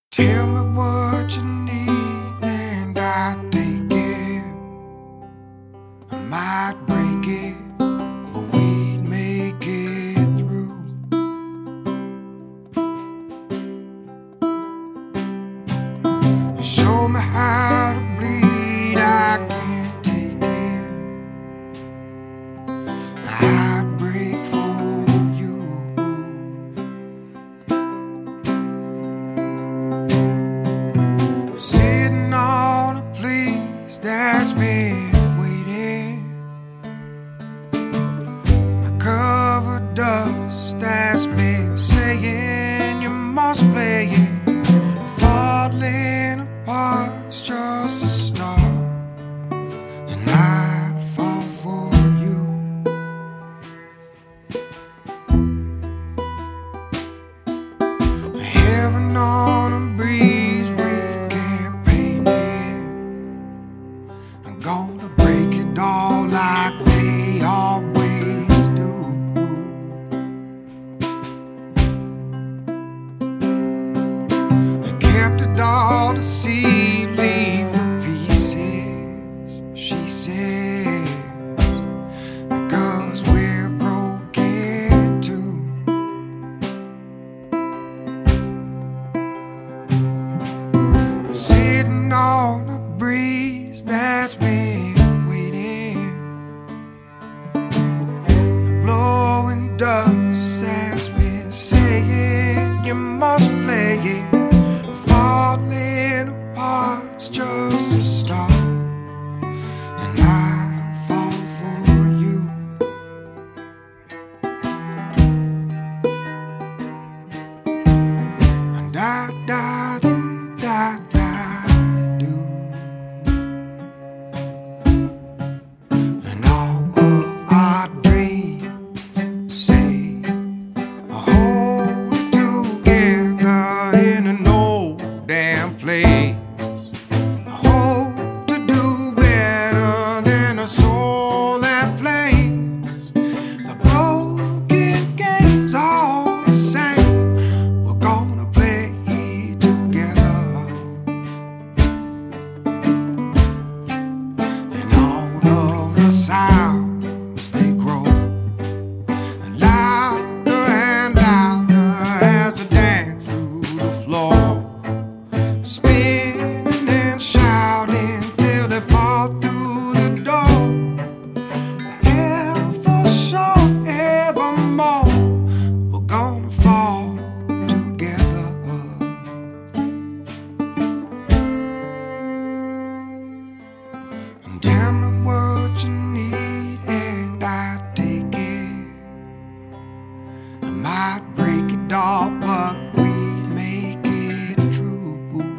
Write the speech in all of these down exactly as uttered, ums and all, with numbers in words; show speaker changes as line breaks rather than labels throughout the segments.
Tell me what you need and I take it. I might break it, but we'd make it through. You show me how to bleed, I can't take it. Now I'd break for you. Sitting on a place that's been waiting, a covered dust that's been saying you must play it. Falling apart's just a start, and I'd fall for you. Heaven on a breeze, we can't paint it. I'm gonna break it all like they always do. I kept it all to see, leave the pieces, she said, because we're broken too. Sitting on a breeze that's been waiting, the blowing dust that's been saying you must play it. Falling apart's just a start, and I fall for you. And I da da da da do, and all of our dreams say hold it together in an old damn place. I hope to do better than a soul that plays the broken games all the same. We're gonna play together, and all of the sounds they grow louder and louder as I dance through the floor, spinning and shouting till they fall through the door. Ever sure, evermore, we're gonna fall together. And tell me what you need and I take it. I might break it all, but we make it true.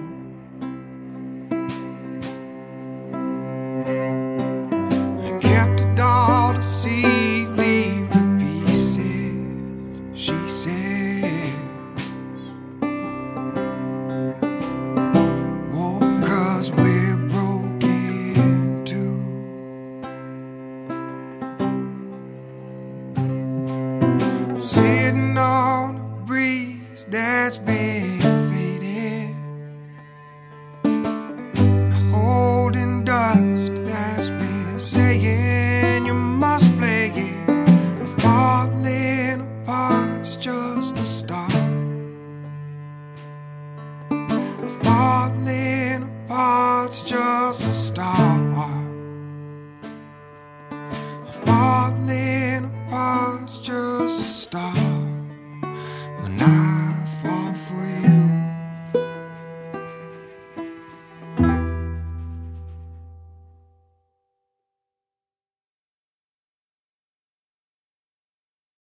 I kept it all to see, leave the pieces, she said. Oh, 'cause we're broken too. Sitting on a breeze that's been fading, holding dust that's been saying you must play it. Falling apart's just the start. Falling apart's just a start. Falling apart's just a start when I